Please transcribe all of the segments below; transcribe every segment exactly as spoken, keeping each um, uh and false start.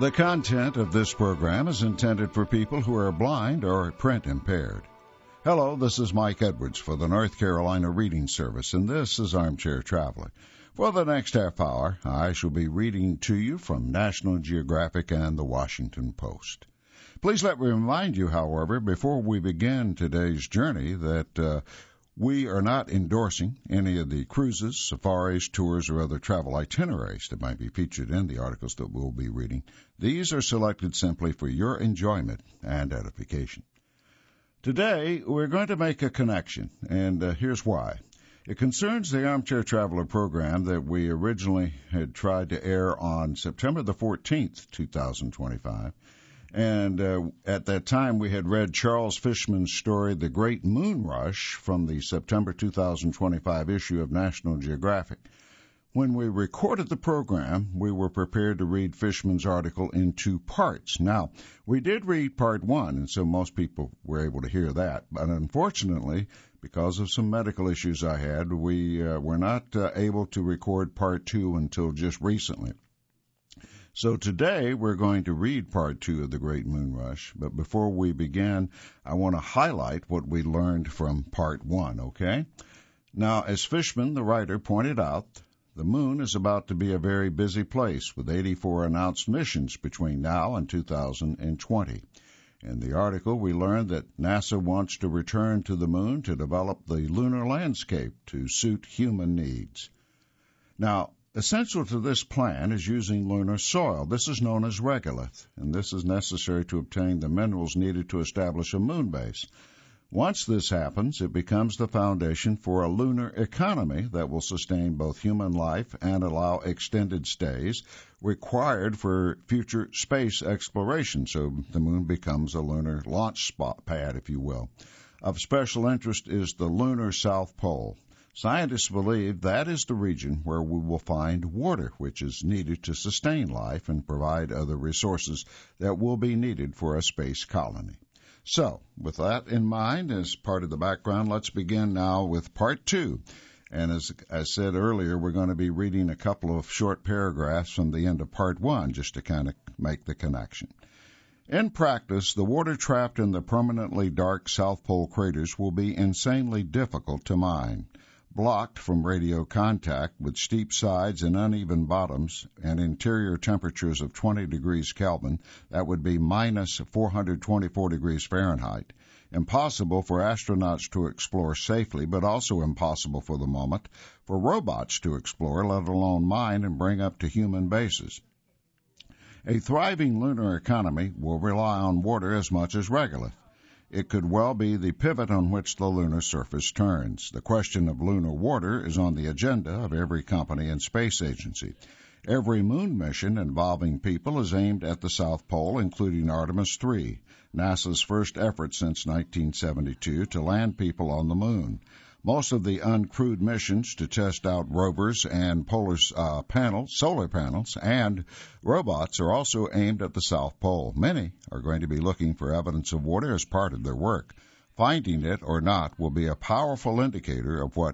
The content of this program is intended for people who are blind or print impaired. Hello, this is Mike Edwards for the North Carolina Reading Service, and this is Armchair Traveler. For the next half hour, I shall be reading to you from National Geographic and the Washington Post. Please let me remind you, however, before we begin today's journey, that uh, we are not endorsing any of the cruises, safaris, tours, or other travel itineraries that might be featured in the articles that we'll be reading. These are selected simply for your enjoyment and edification. Today, we're going to make a connection, and uh, here's why. It concerns the Armchair Traveler program that we originally had tried to air on September the fourteenth, two thousand twenty-five. And uh, at that time, we had read Charles Fishman's story, The Great Moon Rush, from the September two thousand twenty-five issue of National Geographic. When we recorded the program, we were prepared to read Fishman's article in two parts. Now, we did read part one, and so most people were able to hear that. But unfortunately, because of some medical issues I had, we uh, were not uh, able to record part two until just recently. So today we're going to read part two of The Great Moon Rush, but before we begin, I want to highlight what we learned from part one, okay? Now, as Fishman, the writer, pointed out, the moon is about to be a very busy place with eighty-four announced missions between now and two thousand twenty. In the article, we learned that NASA wants to return to the moon to develop the lunar landscape to suit human needs. Now, essential to this plan is using lunar soil. This is known as regolith, and this is necessary to obtain the minerals needed to establish a moon base. Once this happens, it becomes the foundation for a lunar economy that will sustain both human life and allow extended stays required for future space exploration. So the moon becomes a lunar launch spot pad, if you will. Of special interest is the lunar South Pole. Scientists believe that is the region where we will find water, which is needed to sustain life and provide other resources that will be needed for a space colony. So, with that in mind, as part of the background, let's begin now with part two. And as I said earlier, we're going to be reading a couple of short paragraphs from the end of part one, just to kind of make the connection. In practice, the water trapped in the permanently dark South Pole craters will be insanely difficult to mine. Blocked from radio contact with steep sides and uneven bottoms and interior temperatures of twenty degrees Kelvin, that would be minus four hundred twenty-four degrees Fahrenheit. Impossible for astronauts to explore safely, but also impossible for the moment for robots to explore, let alone mine and bring up to human bases. A thriving lunar economy will rely on water as much as regolith. It could well be the pivot on which the lunar surface turns. The question of lunar water is on the agenda of every company and space agency. Every moon mission involving people is aimed at the South Pole, including Artemis three, NASA's first effort since nineteen seventy-two to land people on the moon. Most of the uncrewed missions to test out rovers and polar uh, panels, solar panels, and robots are also aimed at the South Pole. Many are going to be looking for evidence of water as part of their work. Finding it or not will be a powerful indicator of what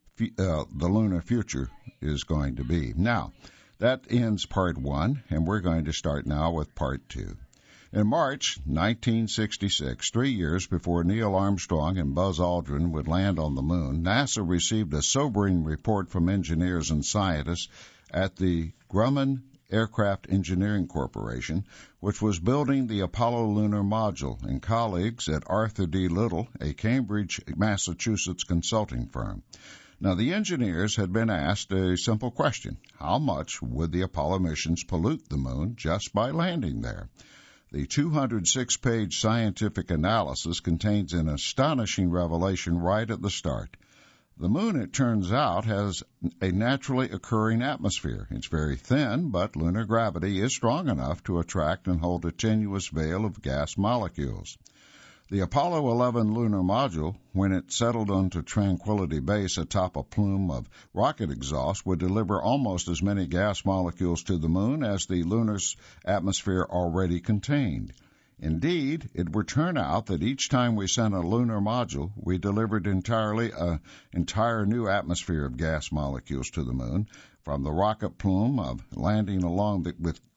uh, the lunar future is going to be. Now, that ends part one, and we're going to start now with part two. In March nineteen sixty-six, three years before Neil Armstrong and Buzz Aldrin would land on the moon, NASA received a sobering report from engineers and scientists at the Grumman Aircraft Engineering Corporation, which was building the Apollo lunar module, and colleagues at Arthur D. Little, a Cambridge, Massachusetts consulting firm. Now, the engineers had been asked a simple question: how much would the Apollo missions pollute the moon just by landing there? The two hundred six page scientific analysis contains an astonishing revelation right at the start. The moon, it turns out, has a naturally occurring atmosphere. It's very thin, but lunar gravity is strong enough to attract and hold a tenuous veil of gas molecules. The Apollo eleven lunar module, when it settled onto Tranquility Base atop a plume of rocket exhaust, would deliver almost as many gas molecules to the moon as the lunar atmosphere already contained. Indeed, it would turn out that each time we sent a lunar module, we delivered entirely an entire new atmosphere of gas molecules to the moon, from the rocket plume of landing along the, with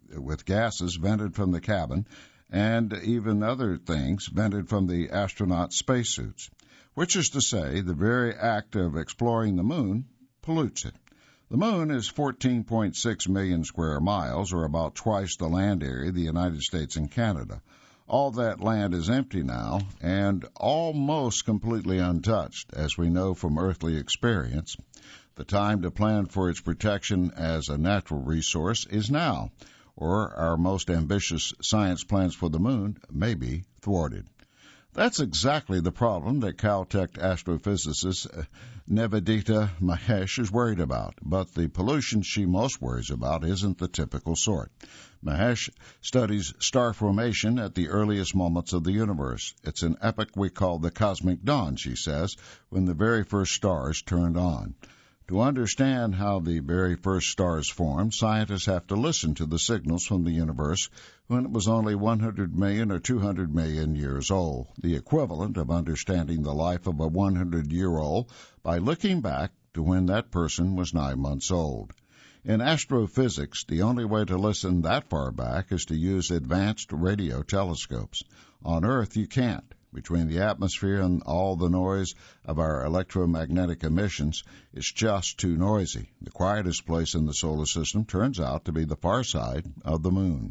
with gases vented from the cabin and even other things vented from the astronaut spacesuits, which is to say the very act of exploring the moon pollutes it. The moon is fourteen point six million square miles, or about twice the land area of the United States and Canada. All that land is empty now and almost completely untouched, as we know from earthly experience. The time to plan for its protection as a natural resource is now, or our most ambitious science plans for the moon may be thwarted. That's exactly the problem that Caltech astrophysicist Nivedita Mahesh is worried about, but the pollution she most worries about isn't the typical sort. Mahesh studies star formation at the earliest moments of the universe. It's an epoch we call the cosmic dawn, she says, when the very first stars turned on. To understand how the very first stars formed, scientists have to listen to the signals from the universe when it was only one hundred million or two hundred million years old, the equivalent of understanding the life of a one hundred year old by looking back to when that person was nine months old. In astrophysics, the only way to listen that far back is to use advanced radio telescopes. On Earth, you can't. Between the atmosphere and all the noise of our electromagnetic emissions, it's just too noisy. The quietest place in the solar system turns out to be the far side of the moon.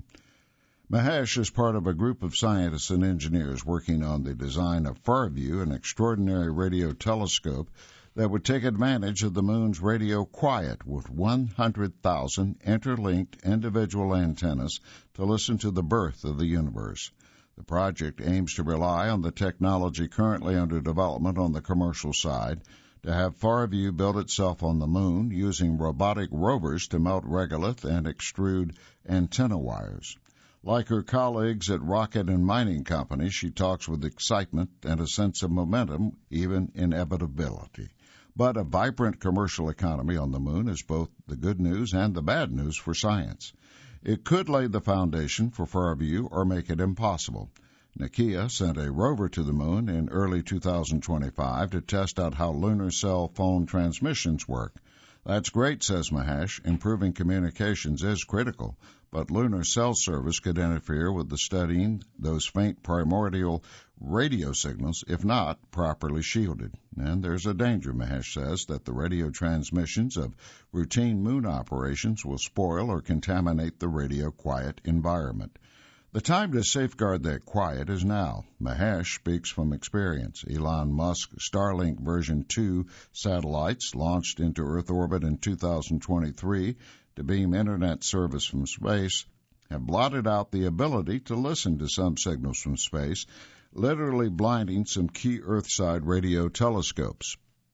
Mahesh is part of a group of scientists and engineers working on the design of Farview, an extraordinary radio telescope that would take advantage of the moon's radio quiet with one hundred thousand interlinked individual antennas to listen to the birth of the universe. The project aims to rely on the technology currently under development on the commercial side to have Farview build itself on the moon using robotic rovers to melt regolith and extrude antenna wires. Like her colleagues at rocket and mining companies, she talks with excitement and a sense of momentum, even inevitability. But a vibrant commercial economy on the moon is both the good news and the bad news for science. It could lay the foundation for Farview or make it impossible. Nokia sent a rover to the moon in early two thousand twenty-five to test out how lunar cell phone transmissions work. That's great, says Mahesh. Improving communications is critical, but lunar cell service could interfere with the studying those faint primordial radio signals if not properly shielded. And there's a danger, Mahesh says, that the radio transmissions of routine moon operations will spoil or contaminate the radio quiet environment. The time to safeguard that quiet is now. Mahesh speaks from experience. Elon Musk's Starlink version two satellites launched into Earth orbit in two thousand twenty-three to beam internet service from space have blotted out the ability to listen to some signals from space, literally blinding some key Earthside radio telescopes.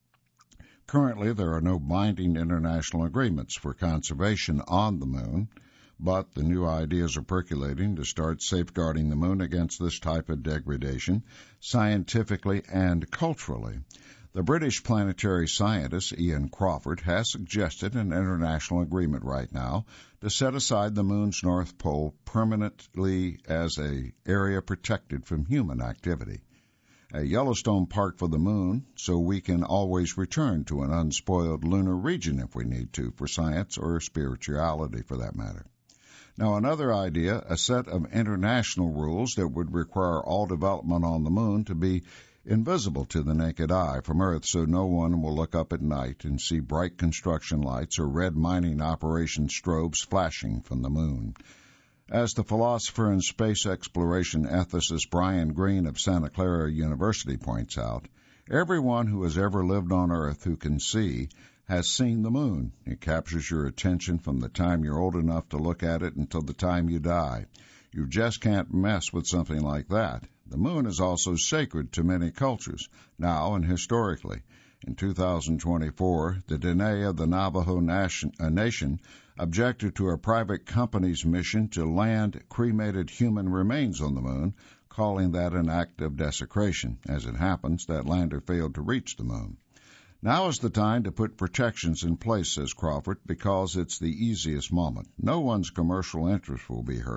Currently, there are no binding international agreements for conservation on the moon, but the new ideas are percolating to start safeguarding the moon against this type of degradation, scientifically and culturally. The British planetary scientist Ian Crawford has suggested an international agreement right now to set aside the moon's north pole permanently as an area protected from human activity. A Yellowstone Park for the moon, so we can always return to an unspoiled lunar region if we need to, for science or spirituality for that matter. Now, another idea, a set of international rules that would require all development on the moon to be invisible to the naked eye from Earth, so no one will look up at night and see bright construction lights or red mining operation strobes flashing from the moon. As the philosopher and space exploration ethicist Brian Greene of Santa Clara University points out, everyone who has ever lived on Earth who can see has seen the moon. It captures your attention from the time you're old enough to look at it until the time you die. You just can't mess with something like that. The moon is also sacred to many cultures, now and historically. In two thousand twenty-four, the Dene of the Navajo Nation, uh, Nation objected to a private company's mission to land cremated human remains on the moon, calling that an act of desecration. As it happens, that lander failed to reach the moon. Now is the time to put protections in place, says Crawford, because it's the easiest moment. No one's commercial interest will be hurt,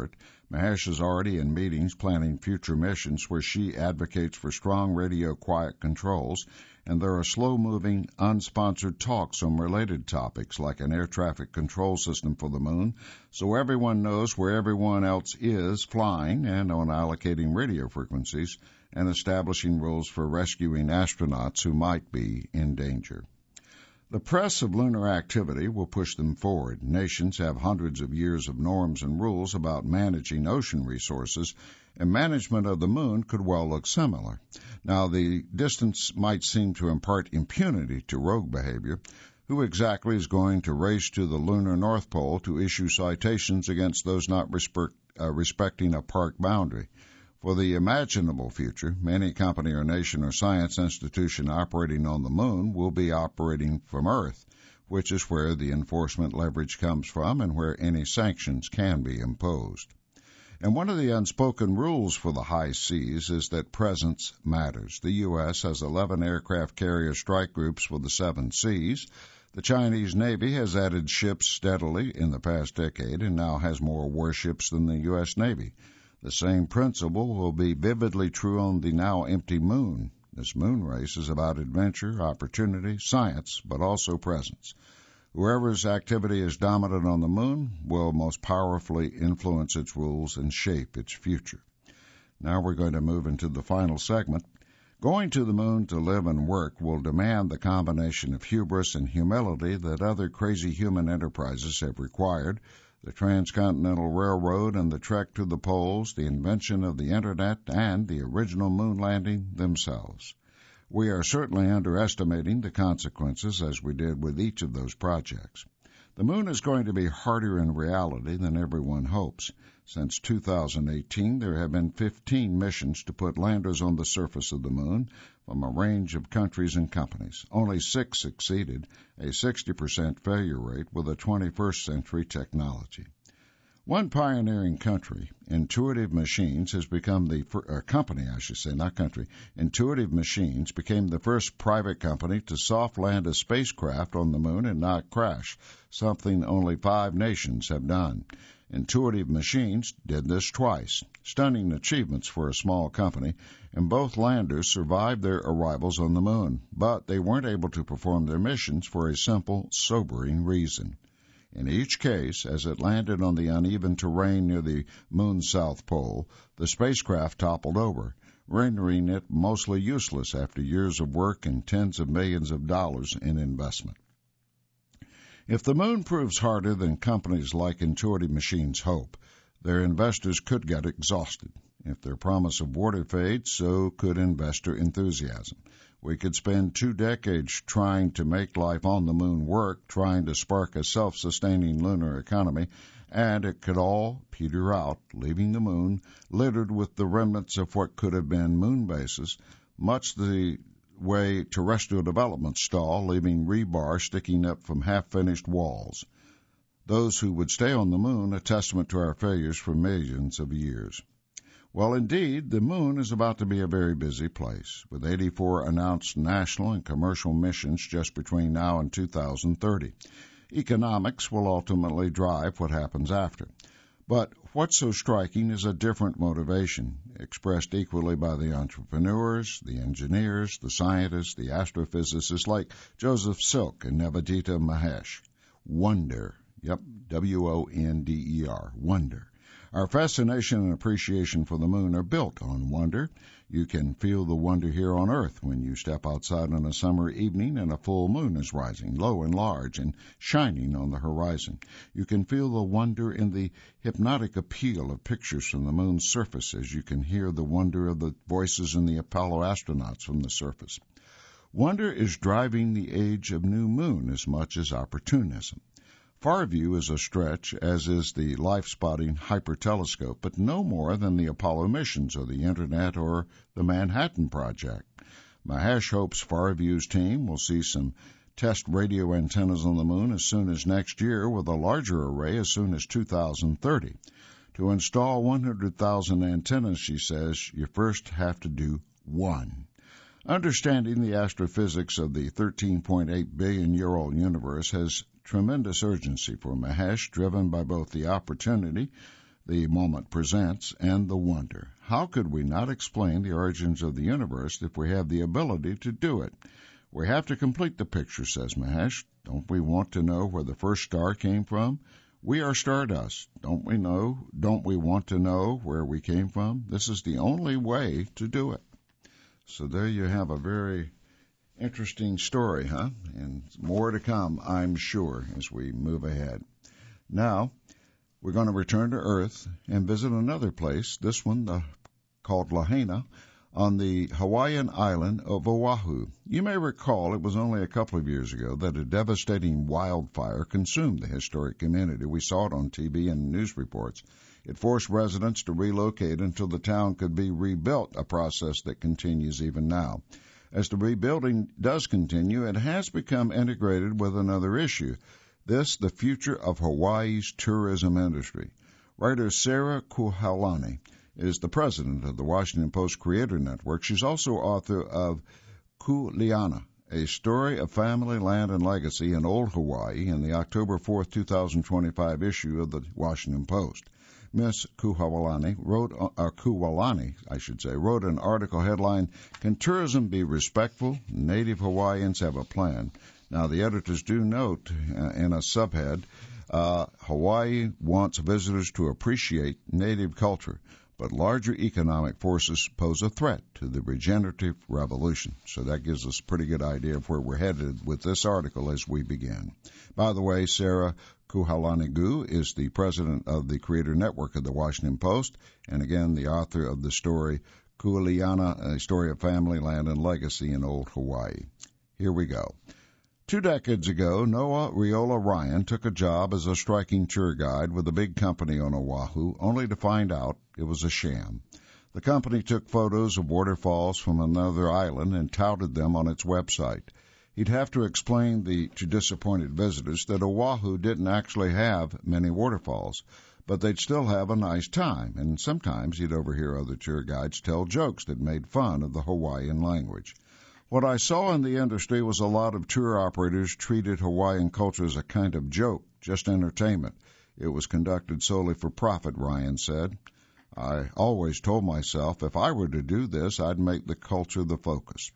Mahesh is already in meetings planning future missions where she advocates for strong radio quiet controls, and there are slow-moving, unsponsored talks on related topics like an air traffic control system for the moon, so everyone knows where everyone else is flying, and on allocating radio frequencies and establishing rules for rescuing astronauts who might be in danger. The press of lunar activity will push them forward. Nations have hundreds of years of norms and rules about managing ocean resources, and management of the moon could well look similar. Now, the distance might seem to impart impunity to rogue behavior. Who exactly is going to race to the lunar North Pole to issue citations against those not respect, uh, respecting a park boundary? For the imaginable future, any company or nation or science institution operating on the moon will be operating from Earth, which is where the enforcement leverage comes from and where any sanctions can be imposed. And one of the unspoken rules for the high seas is that presence matters. The U S has eleven aircraft carrier strike groups for the seven seas. The Chinese Navy has added ships steadily in the past decade and now has more warships than the U S Navy. The same principle will be vividly true on the now empty moon. This moon race is about adventure, opportunity, science, but also presence. Whoever's activity is dominant on the moon will most powerfully influence its rules and shape its future. Now we're going to move into the final segment. Going to the moon to live and work will demand the combination of hubris and humility that other crazy human enterprises have required. The transcontinental railroad and the trek to the poles, the invention of the Internet, and the original moon landing themselves. We are certainly underestimating the consequences, as we did with each of those projects. The moon is going to be harder in reality than everyone hopes. Since two thousand eighteen, there have been fifteen missions to put landers on the surface of the moon from a range of countries and companies. Only six succeeded, a sixty percent failure rate with a twenty-first century technology. One pioneering country, Intuitive Machines, has become the uh, company, I should say, not country. Intuitive Machines became the first private company to soft land a spacecraft on the moon and not crash, something only five nations have done. Intuitive Machines did this twice, stunning achievements for a small company, and both landers survived their arrivals on the moon, but they weren't able to perform their missions for a simple, sobering reason. In each case, as it landed on the uneven terrain near the moon's south pole, the spacecraft toppled over, rendering it mostly useless after years of work and tens of millions of dollars in investment. If the moon proves harder than companies like Intuitive Machines hope, their investors could get exhausted. If their promise of water fades, so could investor enthusiasm. We could spend two decades trying to make life on the moon work, trying to spark a self-sustaining lunar economy, and it could all peter out, leaving the moon littered with the remnants of what could have been moon bases, much the way terrestrial development stall, leaving rebar sticking up from half-finished walls. Those who would stay on the moon, a testament to our failures for millions of years. Well, indeed, the moon is about to be a very busy place, with eighty-four announced national and commercial missions just between now and two thousand thirty. Economics will ultimately drive what happens after. But what's so striking is a different motivation, expressed equally by the entrepreneurs, the engineers, the scientists, the astrophysicists like Joseph Silk and Nivedita Mahesh. Wonder. Yep, W O N D E R. Wonder. Our fascination and appreciation for the moon are built on wonder. You can feel the wonder here on Earth when you step outside on a summer evening and a full moon is rising, low and large, and shining on the horizon. You can feel the wonder in the hypnotic appeal of pictures from the moon's surface as you can hear the wonder of the voices in the Apollo astronauts from the surface. Wonder is driving the age of new moon as much as opportunism. Farview is a stretch, as is the life-spotting hypertelescope, but no more than the Apollo missions or the Internet or the Manhattan Project. Mahesh hopes Farview's team will see some test radio antennas on the moon as soon as next year, with a larger array as soon as two thousand thirty. To install one hundred thousand antennas, she says, you first have to do one. Understanding the astrophysics of the thirteen point eight billion year old universe has tremendous urgency for Mahesh, driven by both the opportunity, the moment presents, and the wonder. How could we not explain the origins of the universe if we have the ability to do it? We have to complete the picture, says Mahesh. Don't we want to know where the first star came from? We are stardust. Don't we know? Don't we want to know where we came from? This is the only way to do it. So there you have a very interesting story, huh? And more to come, I'm sure, as we move ahead. Now, we're going to return to Earth and visit another place, this one the, called Lahaina, on the Hawaiian island of Oahu. You may recall it was only a couple of years ago that a devastating wildfire consumed the historic community. We saw it on T V and news reports. It forced residents to relocate until the town could be rebuilt, a process that continues even now. As the rebuilding does continue, it has become integrated with another issue. This, the future of Hawaii's tourism industry. Writer Sarah Kuhaulani is the president of the Washington Post Creator Network. She's also author of Kuleana, a story of family, land, and legacy in old Hawaii, in the October fourth, twenty twenty-five issue of the Washington Post. Miss Kuhaulani wrote, uh, Kuhaulani, I should say, wrote an article headlined, "Can Tourism Be Respectful? Native Hawaiians Have a Plan." Now, the editors do note uh, in a subhead, uh, Hawaii wants visitors to appreciate native culture, but larger economic forces pose a threat to the regenerative revolution. So that gives us a pretty good idea of where we're headed with this article as we begin. By the way, Sarah Kuhaulani is the president of the Creator Network of the Washington Post, and again, the author of the story Kuleana, a story of family, land, and legacy in old Hawaii. Here we go. Two decades ago, Noah Riola Ryan took a job as a striking tour guide with a big company on Oahu, only to find out it was a sham. The company took photos of waterfalls from another island and touted them on its website. He'd have to explain the, to disappointed visitors that Oahu didn't actually have many waterfalls, but they'd still have a nice time, and sometimes he'd overhear other tour guides tell jokes that made fun of the Hawaiian language. What I saw in the industry was a lot of tour operators treated Hawaiian culture as a kind of joke, just entertainment. It was conducted solely for profit, Ryan said. I always told myself if I were to do this, I'd make the culture the focus.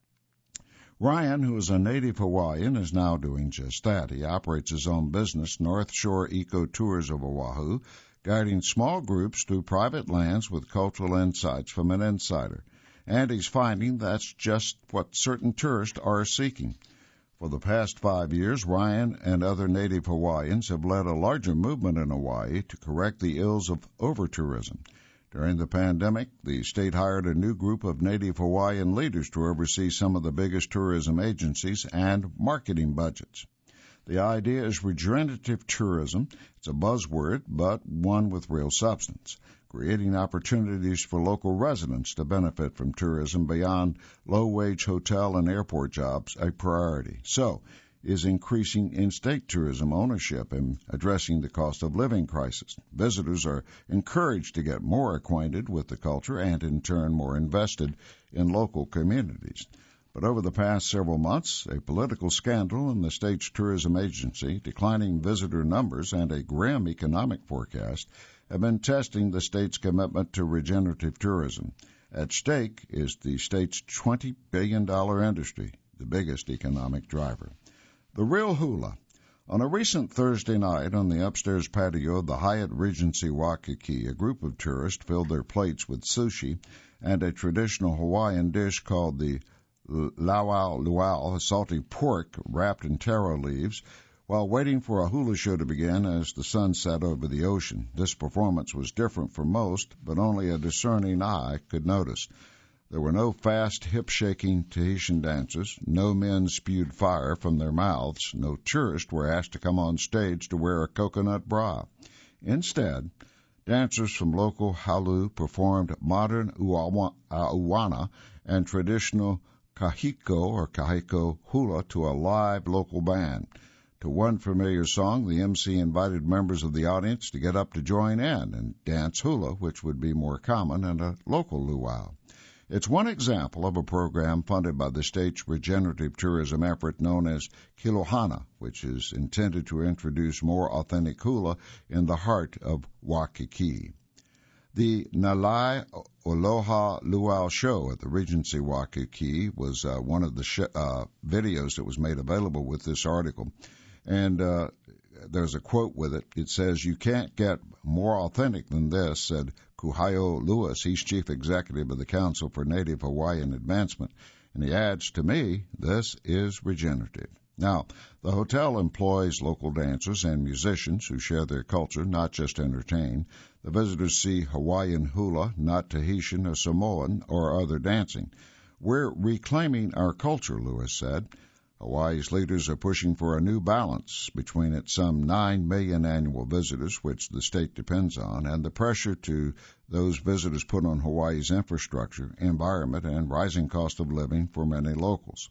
Ryan, who is a native Hawaiian, is now doing just that. He operates his own business, North Shore Eco Tours of Oahu, guiding small groups through private lands with cultural insights from an insider. And he's finding that's just what certain tourists are seeking. For the past five years, Ryan and other native Hawaiians have led a larger movement in Hawaii to correct the ills of over-tourism. During the pandemic, the state hired a new group of native Hawaiian leaders to oversee some of the biggest tourism agencies and marketing budgets. The idea is regenerative tourism. It's a buzzword, but one with real substance, creating opportunities for local residents to benefit from tourism beyond low-wage hotel and airport jobs a priority. So, is increasing in-state tourism ownership and addressing the cost of living crisis. Visitors are encouraged to get more acquainted with the culture and, in turn, more invested in local communities. But over the past several months, a political scandal in the state's tourism agency, declining visitor numbers, and a grim economic forecast have been testing the state's commitment to regenerative tourism. At stake is the state's twenty billion dollars industry, the biggest economic driver. The real hula. On a recent Thursday night on the upstairs patio of the Hyatt Regency Waikiki, a group of tourists filled their plates with sushi and a traditional Hawaiian dish called the lauau luau, a salty pork wrapped in taro leaves, while waiting for a hula show to begin as the sun set over the ocean. This performance was different for most, but only a discerning eye could notice. There were no fast, hip-shaking Tahitian dancers, no men spewed fire from their mouths, no tourists were asked to come on stage to wear a coconut bra. Instead, dancers from local halu performed modern uana and traditional kahiko or kahiko hula to a live local band. To one familiar song, the M C invited members of the audience to get up to join in and dance hula, which would be more common in a local luau. It's one example of a program funded by the state's regenerative tourism effort known as Kilohana, which is intended to introduce more authentic hula in the heart of Waikiki. The Nalai Aloha Luau show at the Regency Waikiki was uh, one of the sh- uh, videos that was made available with this article. And uh, there's a quote with it. It says, "You can't get more authentic than this," said Kuhaio Lewis. He's chief executive of the Council for Native Hawaiian Advancement. And he adds, "To me, this is regenerative." Now, the hotel employs local dancers and musicians who share their culture, not just entertain. The visitors see Hawaiian hula, not Tahitian or Samoan or other dancing. "We're reclaiming our culture," Lewis said. Hawaii's leaders are pushing for a new balance between its some nine million annual visitors, which the state depends on, and the pressure to those visitors put on Hawaii's infrastructure, environment, and rising cost of living for many locals.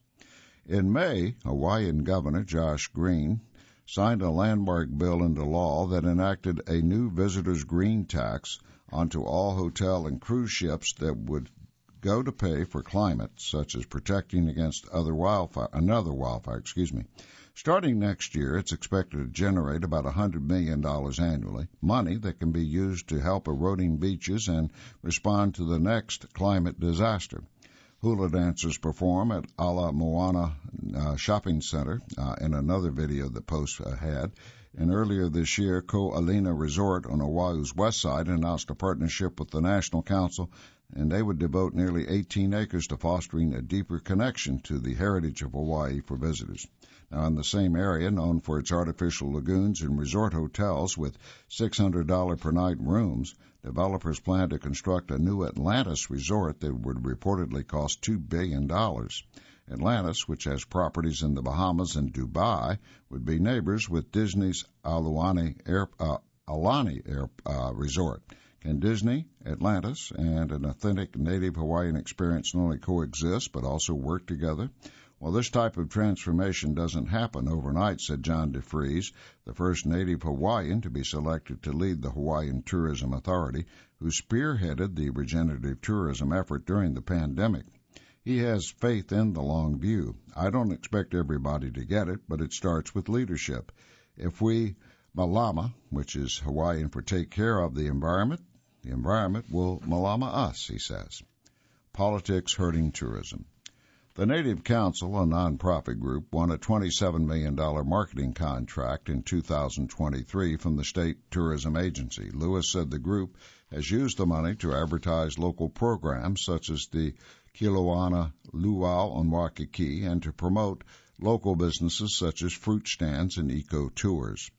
In May, Hawaiian Governor Josh Green signed a landmark bill into law that enacted a new visitors' green tax onto all hotel and cruise ships that would go to pay for climate, such as protecting against other wildfire, another wildfire, excuse me. Starting next year, it's expected to generate about one hundred million dollars annually, money that can be used to help eroding beaches and respond to the next climate disaster. Hula dancers perform at Ala Moana uh, Shopping Center uh, in another video that posts uh, had. And earlier this year, Ko Alina Resort on Oahu's west side announced a partnership with the National Council, and they would devote nearly eighteen acres to fostering a deeper connection to the heritage of Hawaii for visitors. Now, in the same area, known for its artificial lagoons and resort hotels with six hundred dollars per night rooms, developers plan to construct a new Atlantis resort that would reportedly cost two billion dollars. Atlantis, which has properties in the Bahamas and Dubai, would be neighbors with Disney's Aulani Air, uh, Aulani Air uh, Resort. Can Disney, Atlantis, and an authentic native Hawaiian experience not only coexist but also work together? Well, this type of transformation doesn't happen overnight, said John DeFries, the first native Hawaiian to be selected to lead the Hawaiian Tourism Authority, who spearheaded the regenerative tourism effort during the pandemic. He has faith in the long view. "I don't expect everybody to get it, but it starts with leadership. If we malama, which is Hawaiian for take care of the environment, the environment will malama us," he says. Politics hurting tourism. The Native Council, a nonprofit group, won a twenty-seven million dollars marketing contract in two thousand twenty-three from the state tourism agency. Lewis said the group has used the money to advertise local programs such as the Kilohana Luau on Waikiki and to promote local businesses such as fruit stands and eco tours.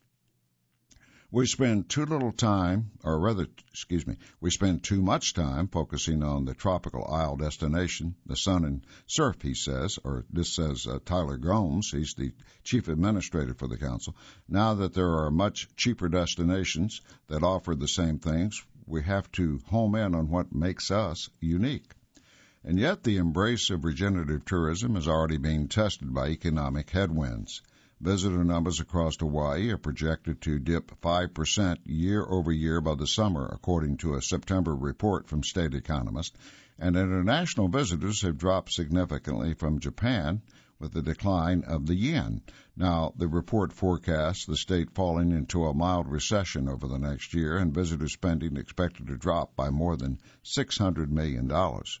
We spend too little time, or rather, excuse me, we spend too much time focusing on the tropical isle destination, the sun and surf, he says, or this says uh, Tyler Gomes, he's the chief administrator for the council. Now that there are much cheaper destinations that offer the same things, we have to home in on what makes us unique. And yet the embrace of regenerative tourism is already being tested by economic headwinds. Visitor numbers across Hawaii are projected to dip five percent year over year by the summer, according to a September report from state economists, and international visitors have dropped significantly from Japan with the decline of the yen. Now, the report forecasts the state falling into a mild recession over the next year and visitor spending expected to drop by more than six hundred million dollars.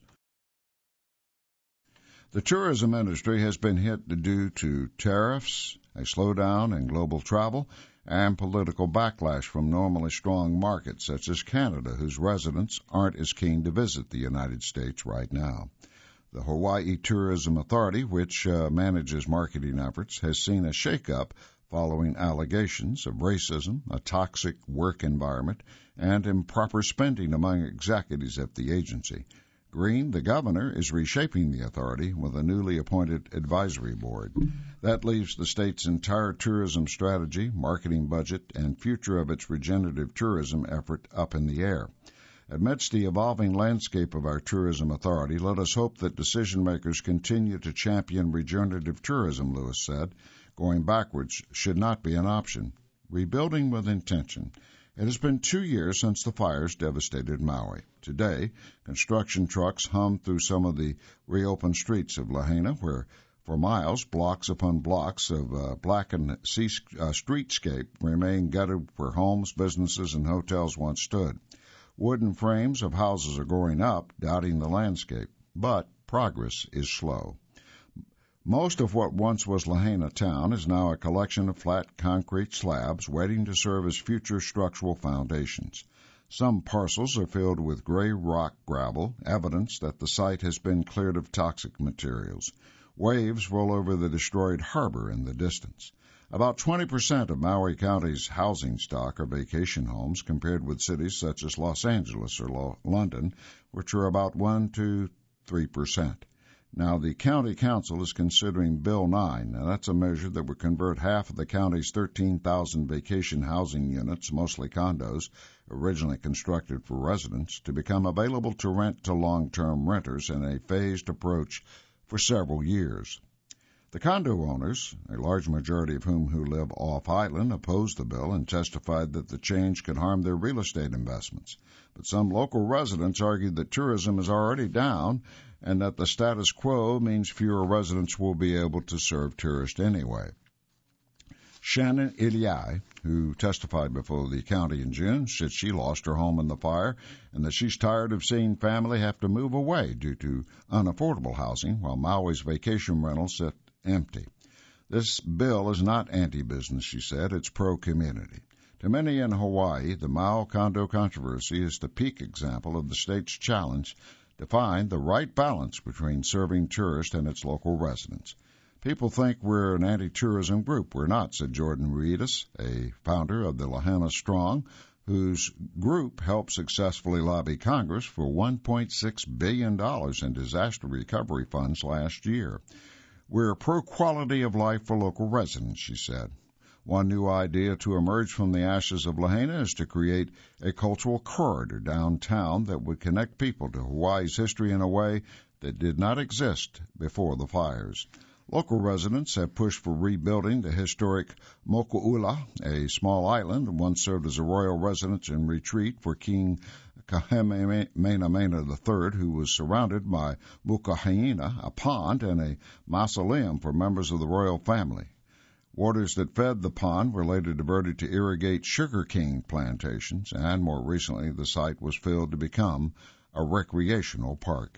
The tourism industry has been hit due to tariffs, a slowdown in global travel, and political backlash from normally strong markets such as Canada, whose residents aren't as keen to visit the United States right now. The Hawaii Tourism Authority, which uh, manages marketing efforts, has seen a shakeup following allegations of racism, a toxic work environment, and improper spending among executives at the agency. Green, the governor, is reshaping the authority with a newly appointed advisory board. That leaves the state's entire tourism strategy, marketing budget, and future of its regenerative tourism effort up in the air. Amidst the evolving landscape of our tourism authority, let us hope that decision makers continue to champion regenerative tourism, Lewis said. Going backwards should not be an option. Rebuilding with intention. It has been two years since the fires devastated Maui. Today, construction trucks hum through some of the reopened streets of Lahaina, where for miles, blocks upon blocks of uh, blackened sea, uh, streetscape remain gutted where homes, businesses, and hotels once stood. Wooden frames of houses are going up, dotting the landscape, but progress is slow. Most of what once was Lahaina town is now a collection of flat concrete slabs waiting to serve as future structural foundations. Some parcels are filled with gray rock gravel, evidence that the site has been cleared of toxic materials. Waves roll over the destroyed harbor in the distance. About twenty percent of Maui County's housing stock are vacation homes, compared with cities such as Los Angeles or Lo- London, which are about one to three percent. Now, the county council is considering Bill nine. Now, that's a measure that would convert half of the county's thirteen thousand vacation housing units, mostly condos, originally constructed for residents, to become available to rent to long-term renters in a phased approach for several years. The condo owners, a large majority of whom who live off-island, opposed the bill and testified that the change could harm their real estate investments. But some local residents argued that tourism is already down and that the status quo means fewer residents will be able to serve tourists anyway. Shannon Iliai, who testified before the county in June, said she lost her home in the fire and that she's tired of seeing family have to move away due to unaffordable housing while Maui's vacation rentals sit empty. This bill is not anti-business, she said. It's pro-community. To many in Hawaii, the Mau condo controversy is the peak example of the state's challenge to find the right balance between serving tourists and its local residents. People think we're an anti-tourism group. We're not, said Jordan Ruidas, a founder of the Lahaina Strong, whose group helped successfully lobby Congress for one point six billion dollars in disaster recovery funds last year. We're pro-quality of life for local residents, she said. One new idea to emerge from the ashes of Lahaina is to create a cultural corridor downtown that would connect people to Hawaii's history in a way that did not exist before the fires. Local residents have pushed for rebuilding the historic Moku'ula, a small island that once served as a royal residence and retreat for King Kamehameha the Third, who was surrounded by Mukahaina, a pond, and a mausoleum for members of the royal family. Waters that fed the pond were later diverted to irrigate sugarcane plantations, and more recently the site was filled to become a recreational park.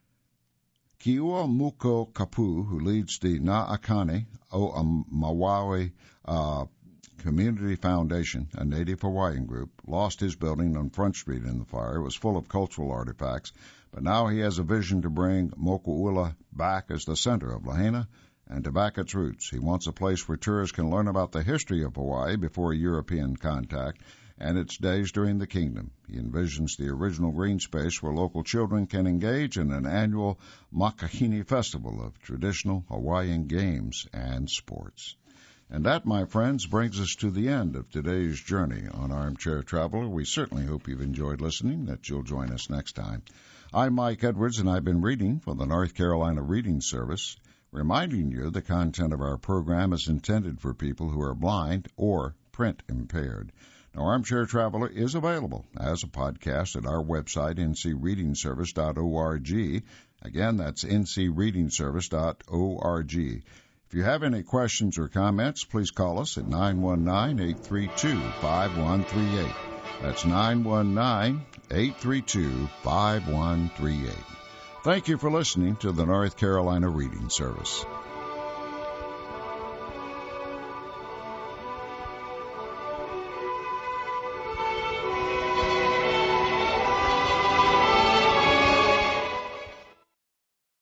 Kiua Muko Kapu, who leads the Na'akani o Maui uh, Community Foundation, a native Hawaiian group, lost his building on Front Street in the fire. It was full of cultural artifacts, but now he has a vision to bring Moku'ula back as the center of Lahaina and to back its roots. He wants a place where tourists can learn about the history of Hawaii before European contact and its days during the kingdom. He envisions the original green space where local children can engage in an annual Makahini festival of traditional Hawaiian games and sports. And that, my friends, brings us to the end of today's journey on Armchair Traveler. We certainly hope you've enjoyed listening, that you'll join us next time. I'm Mike Edwards, and I've been reading for the North Carolina Reading Service, reminding you the content of our program is intended for people who are blind or print impaired. Now, Armchair Traveler is available as a podcast at our website, n c reading service dot org. Again, that's n c reading service dot org. If you have any questions or comments, please call us at nine one nine, eight three two, five one three eight. That's nine one nine, eight three two, five one three eight. Thank you for listening to the North Carolina Reading Service.